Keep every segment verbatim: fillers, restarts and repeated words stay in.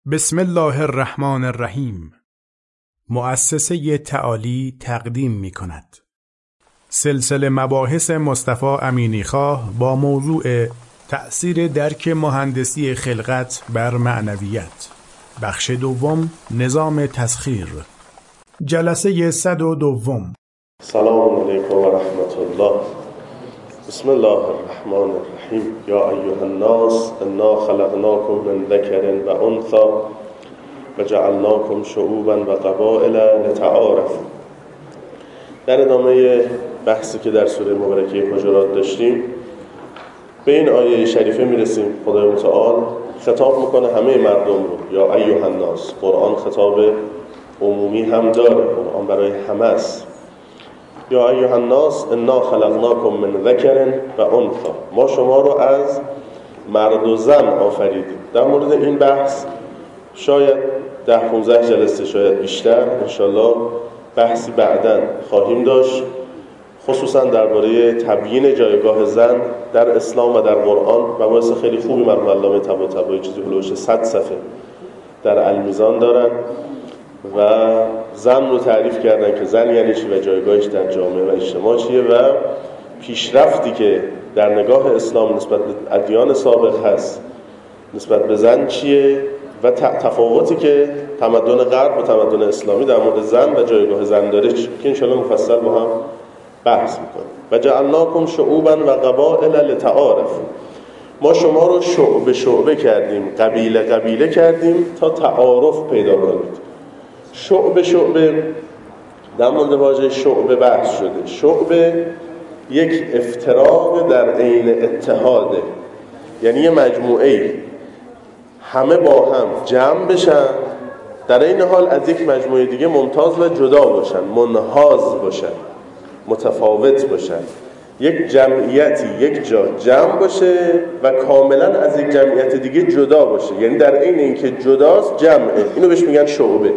بسم الله الرحمن الرحیم. مؤسسه تعالی تقدیم می کند سلسله مباحث مصطفی امینیخواه با موضوع تأثیر درک مهندسی خلقت بر معنویت، بخش دوم، نظام تسخیر، جلسه صد و دوم. سلام علیکم و رحمت الله. بسم الله الرحمن الرحیم. یا ایها الناس انا خلقناکم من ذکر و انثی و جعلناکم شعوبا و قبائل لتعارفوا. در ادامه بحثی که در سوره مبارکه حجرات داشتیم به این آیه شریفه میرسیم. خدای متعال خطاب میکنه همه مردم رو، یا ایها الناس. قرآن خطاب عمومی هم داره، قرآن برای همه است. یا ایها الناس انا خلقناکم من ذکر و انثی. ما شما رو از مرد و زن آفریدیم. در مورد این بحث شاید ده پونزده جلسه، شاید بیشتر، انشالله بحثی بعداً خواهیم داشت، خصوصا درباره تبیین جایگاه زن در اسلام و در قرآن. مباحث خیلی خوبی مرحوم علامه طباطبایی چیزی هلوش صد صفحه در المیزان دارن و زن رو تعریف کردن که زن یعنی چی و جایگاهش در جامعه و اجتماع چیه و پیشرفتی که در نگاه اسلام نسبت به ادیان سابق هست نسبت به زن چیه و تفاوتی که تمدن غرب و تمدن اسلامی در مورد زن و جایگاه زن داره که انشاءالله مفصل با هم بحث میکنیم. و جعلناکم شعوبا و قبائل لتعارفوا. ما شما رو شعبه شعبه کردیم، قبیله قبیله کردیم تا تعارف پیدا کنید. شعبه شعبه در مورد واژه شعبه بحث شده. شعبه یک افتراق در عین اتحاده، یعنی یه مجموعه همه با هم جمع بشن، در این حال از یک مجموعه دیگه ممتاز و جدا باشن، منحاز باشن، متفاوت باشن. یک جمعیتی یک جا جمع باشه و کاملا از یک جمعیت دیگه جدا باشه، یعنی در عین اینکه جداست جمعه. اینو بهش میگن شعبه.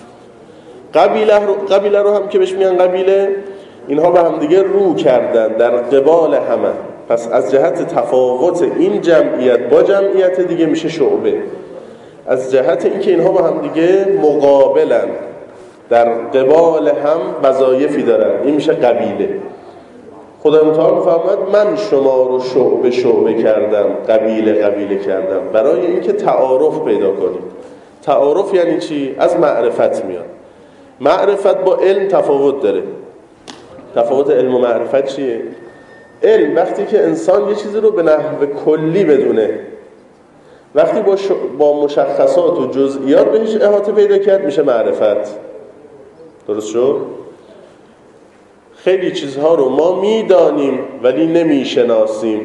قبیله رو, قبیله رو هم که بهش میگن قبیله، اینها به هم دیگه رو کردن در قبال همه. پس از جهت تفاوت این جمعیت با جمعیت دیگه میشه شعبه. از جهت اینکه اینها با هم دیگه مقابلن، در قبال هم وظایفی دارن، این میشه قبیله. خدای متعال میفرماید من شما رو شعبه شعبه کردم، قبیله قبیله کردم، برای اینکه تعارف پیدا کنید. تعارف یعنی چی؟ از معرفت میاد. معرفت با علم تفاوت داره. تفاوت علم و معرفت چیه؟ علم وقتی که انسان یه چیزی رو به نحو کلی بدونه، وقتی با, ش... با مشخصات و جزئیات بهش احاطه پیدا کرد میشه معرفت. درست شد؟ خیلی چیزها رو ما میدانیم ولی نمیشناسیم.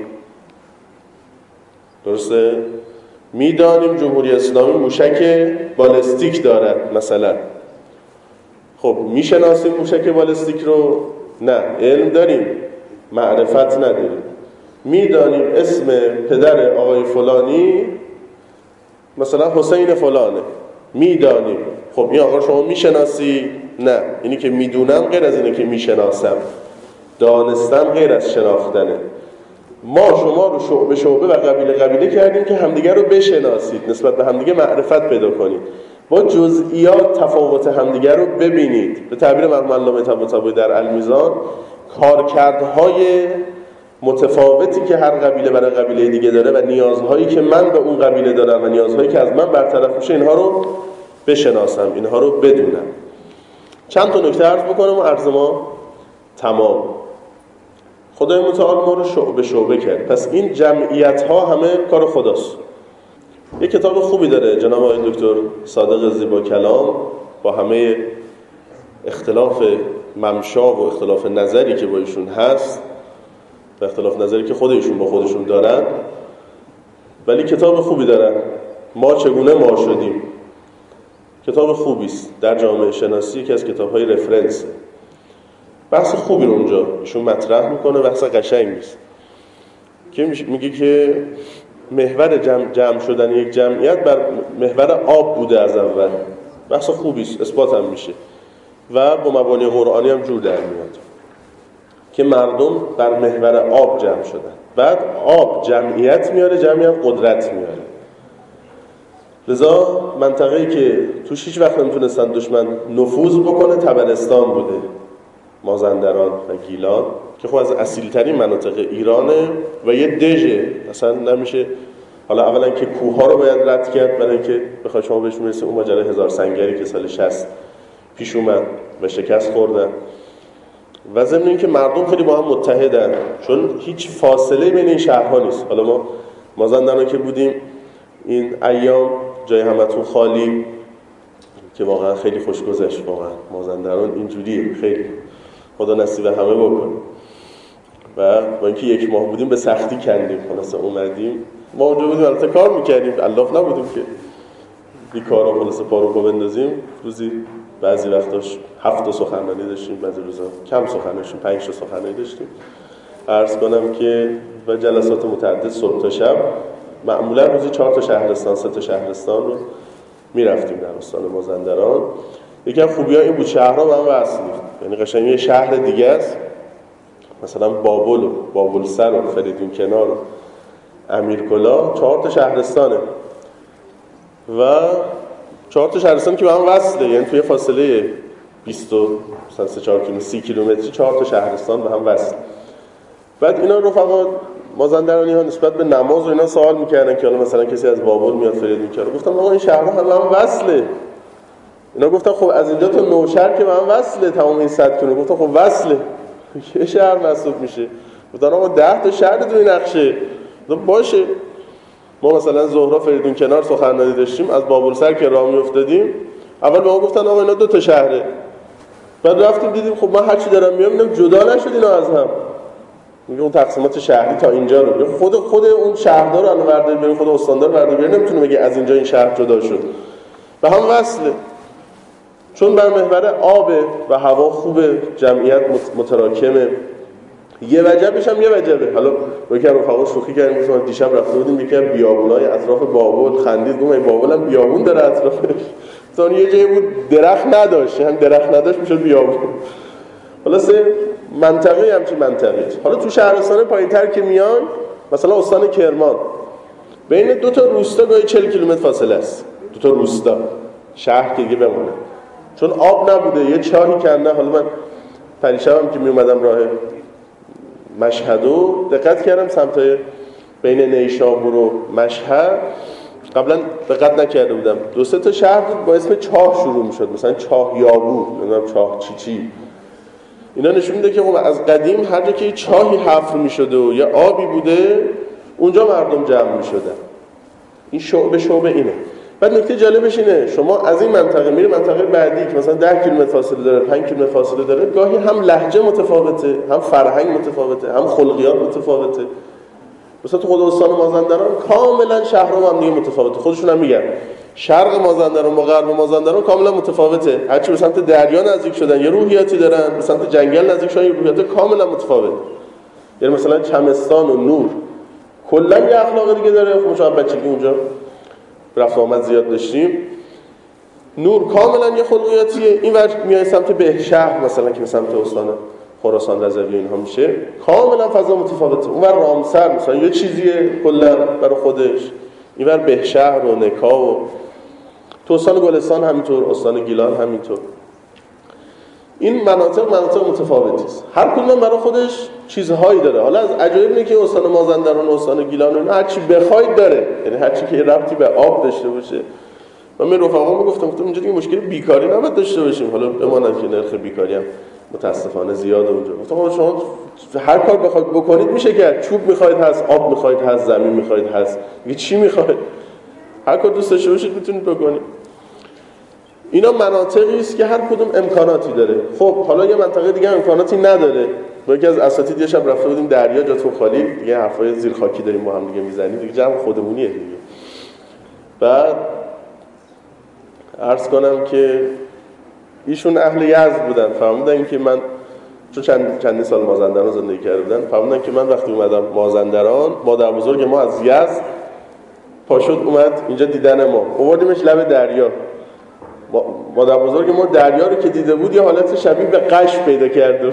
درسته؟ میدانیم جمهوری اسلامی موشک بالستیک دارد مثلا. خب میشناسیم موشک بالستیک رو؟ نه. علم داریم، معرفت نداریم. میدانیم اسم پدر آقای فلانی مثلا حسین فلانه، میدانیم. خب این آقا شما میشناسی؟ نه. اینی که میدونم غیر از اینه که میشناسم. دانستن غیر از شناختنه. ما شما رو شعبه شعبه و قبیله قبیله کردیم که همدیگه رو بشناسید، نسبت به همدیگه معرفت پیدا کنید، با جزئیات تفاوت همدیگه رو ببینید. به تعبیر مرحوم علامه طباطبایی در المیزان، کارکردهای متفاوتی که هر قبیله برای قبیله دیگه داره و نیازهایی که من به اون قبیله دارم و نیازهایی که از من برطرف میشه، اینها رو بشناسم، اینها رو بدونم. چند تا نکته عرض بکنم و عرض ما تمام. خدای متعال ما رو شعبه شعبه کرد. پس این جمعیت ها همه کار خداست. یک کتاب خوبی داره جناب آقای دکتر صادق زیبا کلام، با همه اختلاف ممشا و اختلاف نظری که با ایشون هست و اختلاف نظری که خودشون با خودشون دارن، ولی کتاب خوبی دارن. ما چگونه ما شدیم. کتاب خوبی است در جامعه شناسی، یکی از کتاب‌های رفرنس. بحث خوبی رو اونجا ایشون مطرح میکنه، بحث قشنگی است که میگه که محور جمع, جمع شدن یک جمعیت بر محور آب بوده از اول. بحث خوبی است، اثبات هم میشه و با مبانی قرآنی هم جور در میاد که مردم بر محور آب جمع شدن. بعد آب جمعیت میاره، جمعیت قدرت میاره. لذا منطقه‌ای که توش هیچ وقت نمیتونستن دشمن نفوذ بکنه طبرستان بوده، مازندران و گیلان که خب از اصیل‌ترین مناطق ایرانه و یه دژه، اصلا نمیشه. حالا اولا که کوه‌ها رو باید رد کرد، برای اینکه بخواد شما بهش میرسه. اون ماجرای هزار سنگری که سال شصت پیش اومد و شکست خوردن، و ضمن اینکه مردم خیلی با هم متحدن، چون هیچ فاصله بین این شهرها نیست. حالا ما مازندران که بودیم این ایام جای همتون خالی که واقعا خیلی خوش گذشت. واقعا مازندران اینجوریه، خیلی خدا نصیب همه بکنه. و با اینکه یک ماه بودیم به سختی کندیم، خلاص اومدیم. ما اونجا بودیم البته کار میکردیم، الاف نبودیم که بیکارا خلاص پاروکو بندازیم. روزی بعضی وقتاش هفت تا سخنرانی داشتیم، بعضی روزا کم سخنرانی داشتیم، پنج تا سخنرانی داشتیم. عرض کنم که و جلسات متعدد صبح تا شب، معمولا روزی چهار تا شهرستان سه تا شهرستان رو میرفتیم در استان مازندران. یکی از خوبی‌ها این بود شهرها به هم وصل بود، یعنی قشنگ یه شهر دیگه است، مثلا بابل و بابلسر و فریدون کنار و امیرکلا چهار تا شهرستانه و چهار تا شهرستان که به هم وصله، یعنی توی فاصله بیست و سه چهار کیلومتر سی کیلومتری چهار تا شهرستان به هم وصل. بعد اینا رفقا مازندرانی ها نسبت به نماز و اینا سوال میکردن که حالا مثلا کسی از بابل میاد فریدون کنار. گفتم آقا این شهرها هم به هم وصله. اینا گفتن خب از اینجا تا نوشهر که به هم وصله تمام این صد کیلومتر. گفتم خب وصله، یه شهر محسوب میشه. گفتن آقا ده تا شهر تو این نقشه. گفتم باشه. ما مثلا ظهرا فریدون کنار سخنرانی داشتیم، از بابلسر که راه میافتادیم اول به ما گفتن آقا اینا دو تا شهره. بعد رفتیم دیدیم خب من هر چی دارم میام اینم جدا نشد اینا از هم. میگه اون تقسیمات شهری تا اینجا رو خود خود اون شهردار الان ورداری بریم، خود استاندار ورداری بریم، نمیتونه بگه از اینجا این شهر جدا شد. به هم وصله، چون بر محور آب و هوا خوبه، جمعیت متراکمه. یه وجبش هم یه وجبه. حالا با یکی از رفقا شوخی کردیم، مثلا دیشب رفته بودیم یکی از بیابونای اطراف بابل، خندید گفت این بابل هم بیابون داره اطرافش. مثلا یه جایی بود درخت نداشت، هم درخت نداشت میشد بیابون. خلاصه منطقه همچین منطقه. حالا تو شهرستان پایین‌تر که میان، مثلا استان کرمان، بین دو تا روستا گاهی چهل کیلومتر فاصله است. دو تا روستا، شهر که دیگه بمونه، چون آب نبوده یه چاهی کنده. حالا من پریشبم که می اومدم راه مشهدو دقت کردم سمتای بین نیشابور و مشهد، قبلا دقت نکرده بودم، دو سه تا شهر بود با اسم چاه شروع میشد، مثلا چاه یابو، نمیدونم چاه چی چی. اینا نشون میده که خب از قدیم هر جا که چاهی حفر میشده و یا آبی بوده اونجا مردم جمع میشدن. این شعبه شعبه اینه. بعد نکته جالبش اینه شما از این منطقه میری منطقه بعدی که مثلا ده کیلومتر فاصله داره، پنج کیلومتر فاصله داره، گاهی هم لهجه متفاوته، هم فرهنگ متفاوته، هم خلقیات متفاوته. مثلا تو خود استان مازندران کاملا شهرها هم دیگه متفاوته. خودشون هم میگن شرق مازندران با غرب مازندران کاملا متفاوته. هرچی به سمت دریا نزدیک شدن یه روحیاتی دارن، به سمت جنگل نزدیک شدن یه روحیات کاملا متفاوت. یعنی مثلا چمستان و نور کلا یه اخلاق دیگه داره. خب شما بچگی اونجا رفت آمد زیاد داشتیم. نور کاملا یه خلقیاتیه. این ور میای سمت بهشهر مثلا که سمت استان خراسان رضوی اینها میشه، کاملا فضا متفاوته. اون ور رامسر مثلا یه چیزیه کلا برای خودش، این ور بهشهر و نکا و تو استان گلستان همینطور، استان گیلان همینطور. این مناطق مناطق متفاوتی است، هر کدوم برای خودش چیزهایی داره. حالا از عجایب اینه که استان مازندران و استان گیلان هر چی بخواید داره، یعنی هر چی که ربطی به آب داشته باشه. من به رفقام میگفتم گفتم اینجا دیگه مشکل بیکاری نباید داشته باشیم، حالا بماند که نرخ بیکاری هم متاسفانه زیاده اونجا. گفتم شما هر کار بخواید بکنید میشه کرد، چوب میخواید هست، آب میخواید هست، زمین میخواید هست، دیگه چی میخواید؟ هر کار دوست داشته باشید میتونید بکنید. اینا مناطقی است که هر کدوم امکاناتی داره. خب حالا یه منطقه دیگه امکاناتی نداره. با یکی از اساتید یه شب رفته بودیم دریا، جاتون خالی، دیگه حرفای زیر خاکی داریم با هم دیگه میزنیم، دیگه جمع خودمونیه دیگه. بعد عرض کنم که ایشون اهل یزد بودن، فهمیدن که من چون چند چند سال مازندران زندگی کرده بودن، فهمیدن که من وقتی اومدم مازندران، مادر بزرگ ما از یزد پاشد اومد اینجا دیدن ما، آوردیمش لب دریا. مادر بزرگ ما دریا رو که دیده بود یه حالت شبیه به قش پیدا کرده.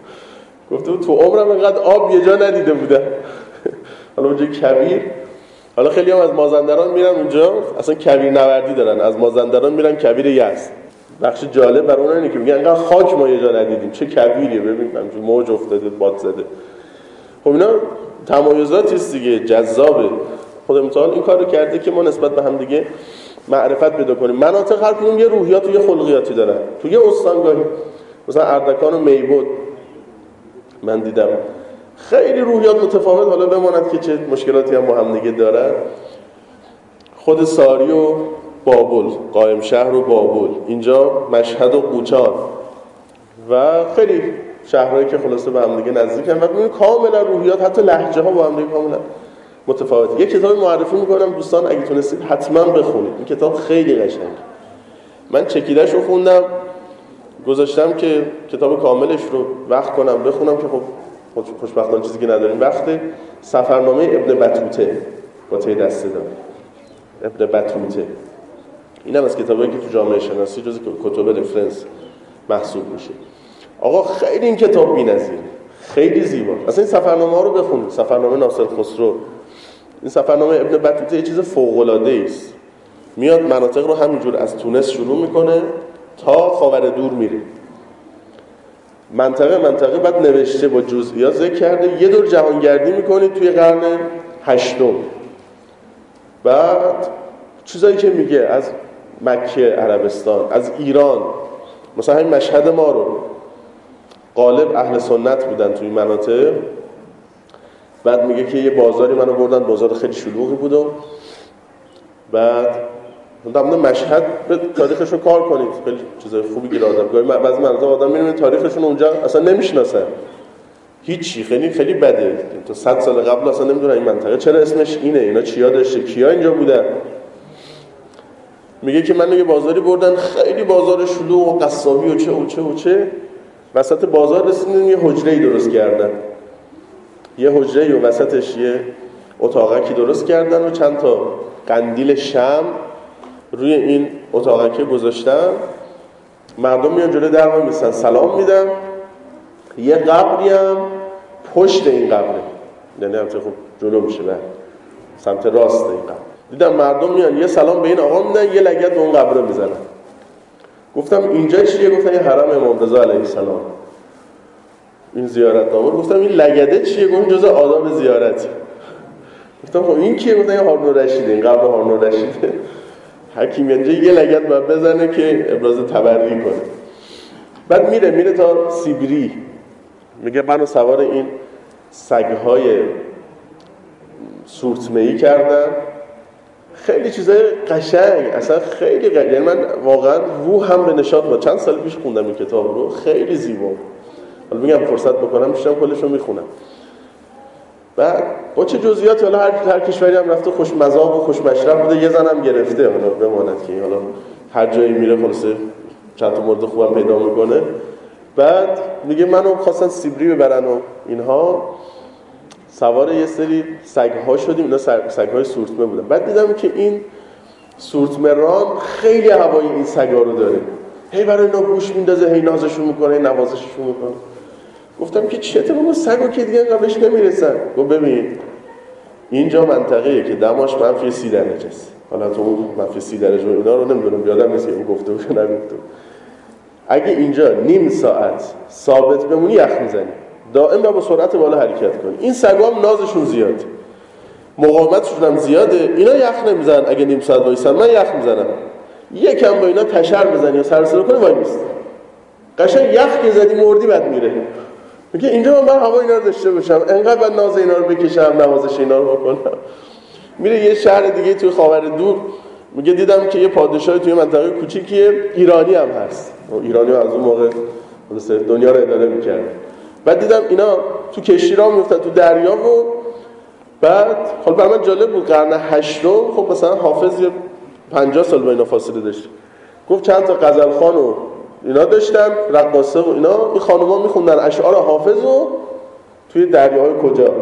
گفته بود تو عمرم اینقدر آب یه جا ندیده بودم. حالا اونجا کویر حالا خیلی هم از مازندران میرن اونجا، اصلا کویر نوردی دارن، از مازندران میرن کویر یزد. بخش جالب برای اون اینه که میگن انقدر خاک ما یه جا ندیدیم، چه کویریه، ببین همینجوری موج افتاده، باد زده. خب اینا تمایزاتی است دیگه، جذابه. خدا متعال این کارو کرده که ما نسبت به هم دیگه معرفت پیدا کنیم. مناطق هر کدوم یه روحیات و یه خلقیاتی دارن. تو یه استانگاهی مثلا اردکان و میبود من دیدم خیلی روحیات متفاوت، حالا بماند که چه مشکلاتی هم با هم دیگه دارن. خود ساری و بابل، قائم شهر و بابل، اینجا مشهد و قوچان و خیلی شهرهایی که خلاصه به هم دیگه نزدیکن و ببینید کاملا روحیات حتی لهجه ها با هم دیگه کاملا متفاوته. یک کتاب معرفی میکنم دوستان اگه تونستید حتما بخونید، این کتاب خیلی قشنگه. من چکیده‌ش رو خوندم، گذاشتم که کتاب کاملش رو وقت کنم بخونم که خب خوشبختانه چیزی که نداریم وقته. سفرنامه ابن بطوطه با ته دسته دار، ابن بطوطه، اینم از کتابایی که تو جامعه شناسی جز کتب رفرنس محسوب میشه. آقا خیلی این کتاب بی‌نظیره، خیلی زیبا. اصلا این سفرنامه ها رو بخونید، سفرنامه ناصر خسرو، این سفرنامه ابن بطوطه یه چیز فوق‌العاده است. میاد مناطق رو همینجور از تونس شروع میکنه تا خاور دور میره، منطقه منطقه بعد نوشته با جزئیات ذکر کرده. یه دور جهانگردی میکنید توی قرن هشتم، بعد چیزایی که میگه از مکه، عربستان، از ایران، مثلا همین مشهد ما رو غالب اهل سنت بودن توی مناطق. بعد میگه که یه بازاری منو بردن، بازار خیلی شلوغی بود و بعد در مورد مشهد به تاریخش رو کار کنید، خیلی چیزای خوبی گیر آدم. گاهی بعضی مناطق آدم می‌بینه تاریخشون اونجا اصلا نمیشناسن، هیچی، خیلی خیلی بده. تا صد سال قبل اصلا نمیدونن این منطقه چرا اسمش اینه، اینا چیا داشته، کیا اینجا بودن. میگه که من یه بازاری بردن، خیلی بازار شلوغ و قصابی و چه و چه و چه. وسط بازار رسیدن یه حجره‌ای درست کردن، یه حجره‌ای و وسطش یه اتاقکی درست کردن و چند تا قندیل شمع روی این اتاقکی گذاشتن. مردم میان جلوی در وای میسن، سلام میدن. یه قبری هم پشت این قبره، یعنی البته خب جلو میشه به سمت راست این قبر. دیدم مردم میان یه سلام به این آقا میدن، یه لگد به اون قبره میزنن. گفتم اینجا چیه؟ گفتن این حرم امام رضا علیه السلام، این زیارت نامه. گفتم این لگده چیه؟ گفتم جزء آداب زیارت. گفتم خب این کیه؟ گفتن این هارون الرشیده، این قبر هارون الرشیده. حکیم اینجا یه لگد باید بزنه که ابراز تبری کنه. بعد میره میره تا سیبری، میگه منو سوار این سگهای سورتمه‌ای کردن. خیلی چیزای قشنگ، اصلا خیلی قشنگ. یعنی من واقعا روحم به نشاط بود. چند سال پیش خوندم این کتاب رو، خیلی زیبا. حالا میگم فرصت بکنم میشم کلش رو میخونم. بعد با چه جزئیاتی، حالا هر هر کشوری هم رفته خوش مذاق و خوش مشرب بوده، یه زنم گرفته، حالا بماند که حالا هر جایی میره خلاصه چند تا مورد خوبم پیدا میکنه. بعد میگه منو خواستن سیبری ببرن و اینها، سوار یه سری سگ‌ها شدیم، اینا سگ‌های سورتمه بودن. بعد دیدم که این سورتمه ران خیلی هوای این سگ‌ها رو داره، هی برای اینا گوش میندازه، هی نازشون میکنه، هی نوازششون میکنه. گفتم که چته بابا، سگو که دیگه قبلش نمیرسن. گفت ببین اینجا منطقه‌ایه که دماش منفی سی درجه است. حالا تو اون منفی سی درجه اینا رو نمیدونم، یادم نیست که اون گفته بود یا نگفته. اگه اینجا نیم ساعت ثابت بمونی یخ میزنی، دائم با سرعت بالا حرکت کنی. این سگا هم نازشون زیاده، مقاومتشون هم زیاده، اینا یخ نمیزنن. اگه نیم ساعت وایسن من یخ میزنم، یکم با اینا تشر بزنی یا سر صدا کنی وای میست. قشنگ یخ که زدی مردی بعد میره. میگه اینجا من هوا اینا رو داشته باشم، انقدر بعد ناز اینا رو بکشم، نوازش اینا رو بکنم. میره یه شهر دیگه توی خاور دور، میگه دیدم که یه پادشاه توی منطقه کوچیکیه، ایرانی هم هست. ایرانی از اون موقع دنیا رو اداره میکرد. بعد دیدم اینا تو کشتی راه میافتن تو دریا و بعد خب برای من جالب بود، قرن هشتم خب مثلا حافظ یه پنجاه سال با اینا فاصله داشت. گفت چند تا غزلخوان و اینا داشتن، رقاصه و اینا، این خانوما میخوندن اشعار حافظ رو توی دریاهای کجا.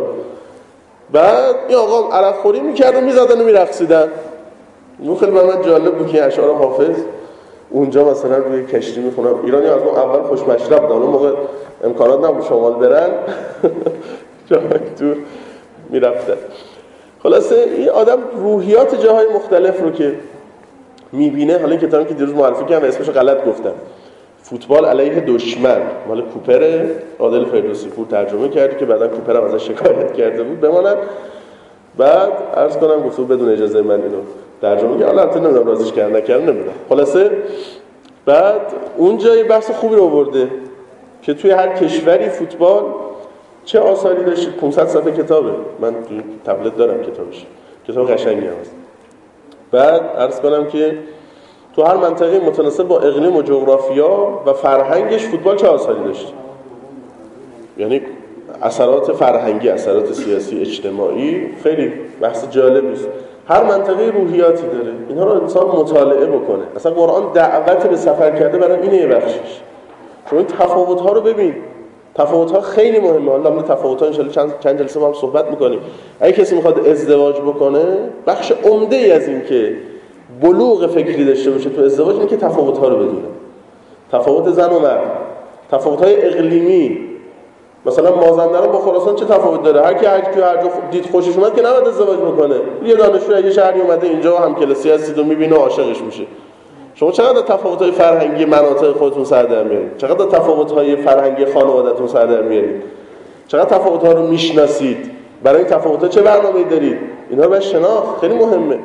بعد این آقا عرق خوری میکرد و میزدن و میرقصیدن. اون خیلی برای من جالب بود که اشعار حافظ اونجا مثلا روی کشتی میخونن. ایرانی از اون اول خوش مشرب بودن، اون موقع امکانات نبود شمال برن، جای دور میرفتن. خلاصه این آدم روحیات جاهای مختلف رو که میبینه، حالا این کتابی که دیروز معرفی کردم اسمش غلط گفتم، فوتبال علیه دشمن، مال کوپر، عادل فردوسی پور ترجمه کرده که بعدا کوپر هم ازش شکایت کرده بود بماند. بعد عرض کنم گفتم بدون اجازه من اینو ترجمه کردم، حالا البته نمیدونم رازیش کردم نکردم نمیدونم. خلاصه بعد اونجا یه بحث خوبی رو آورده که توی هر کشوری فوتبال چه آثاری داشت. پانصد صفحه کتابه، من توی تبلت دارم کتابش، کتاب قشنگی هست. بعد عرض کنم که تو هر منطقه متناسب با اقلیم و جغرافیا و فرهنگش فوتبال چه آثاری داشت، یعنی اثرات فرهنگی، اثرات سیاسی، اجتماعی. خیلی بحث جالبی است. هر منطقه روحیاتی داره، اینها رو انسان مطالعه بکنه. اصلا قرآن دعوت به سفر کرده برای اینه. یه بخشش شما این تفاوت‌ها رو ببین، تفاوت‌ها خیلی مهمه. حالا ما تفاوت‌ها ان شاءالله چند چند جلسه با هم صحبت می‌کنیم. اگه کسی می‌خواد ازدواج بکنه، بخش عمده‌ای از این که بلوغ فکری داشته باشه تو ازدواج اینه که تفاوت‌ها رو بدونه. تفاوت زن و مرد، تفاوت‌های اقلیمی. مثلا مازندران با خراسان چه تفاوت داره؟ هر کی هر کی هر جا دید خوشش اومد که نباید ازدواج بکنه. یه دانشجو یه شهری اومده اینجا هم کلاسی هستید و می‌بینه و عاشقش میشه. شما چقدر تفاوت‌های فرهنگی مناطق خودتون سر در میارید؟ چقدر تفاوت‌های فرهنگی خانواده‌تون سر در میارید؟ چقدر تفاوت‌ها رو میشناسید؟ برای این تفاوت‌ها چه برنامه‌ای دارید؟ اینا رو باید شناخت، خیلی مهمه.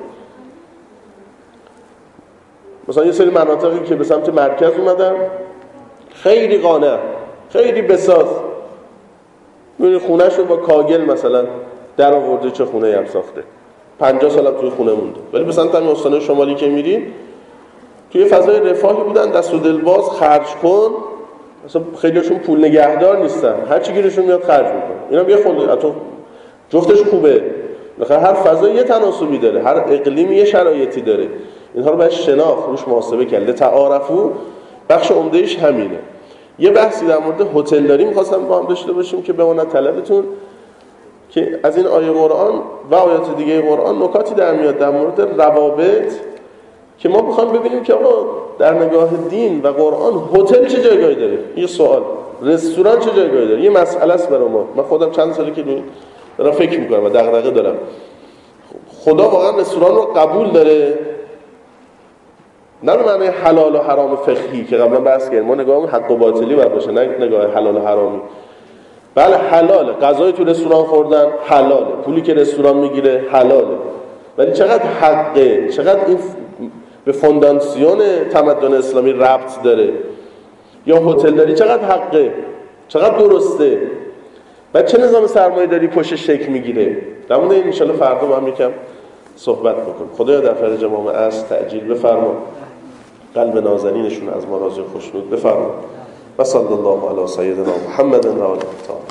مثلا یه سری مناطقی که به سمت مرکز اومدن خیلی قانع، خیلی بساز، می‌بینی خونه‌شو با کاگل مثلا در آورده، چه خونه‌ای هم ساخته، پنجاه سال هم توی خونه مونده. ولی به سمت همین استان شمالی که میریم توی فضای رفاهی بودن، دست و دل باز، خرج کن. مثلا خیلیشون پول نگهدار نیستن، هر چی گیرشون میاد خرج میکنن. اینا بیا خود تو جفتش خوبه. مثلا هر فضای یه تناسبی داره، هر اقلیمی یه شرایطی داره. اینها رو باید شناخت، روش محاسبه کرد. تعارفو بخش عمدهش همینه. یه بحثی در مورد هتلداری می‌خواستم با هم داشته باشیم که بماند طلبتون، که از این آیه قرآن و آیات دیگه قرآن نکاتی در میاد در مورد روابط که ما می‌خوایم ببینیم که آقا در نگاه دین و قرآن هتل چه جایگاهی داره. یه سوال، رستوران چه جایگاهی داره؟ یه مسئله است برای ما. من خودم چند ساله که دارم فکر می‌کنم و دغدغه دارم. خدا واقعا رستوران رو قبول داره؟ نه به معنی حلال و حرام فقهی که قبلا بحث کردیم، ما نگاهمون حق و باطلی باید باشه، نه نگاه حلال و حرامی. بله حلاله، غذای تو رستوران خوردن حلاله، پولی که رستوران میگیره حلاله، ولی چقدر حقه، چقدر این به فونداسیون تمدن اسلامی ربط داره. یا هتلداری چقدر حقه، چقدر درسته، و چه نظام سرمایه‌داری پشت شکل میگیره. در مورد این ان شاءالله فردا با هم یکم صحبت بکنیم. خدایا در فرج امام عصر تعجیل بفرما، قلب نازنینشون از ما راضی و خوشنود بفرما. و صلی الله علی سیدنا محمد و آله الطاهرین.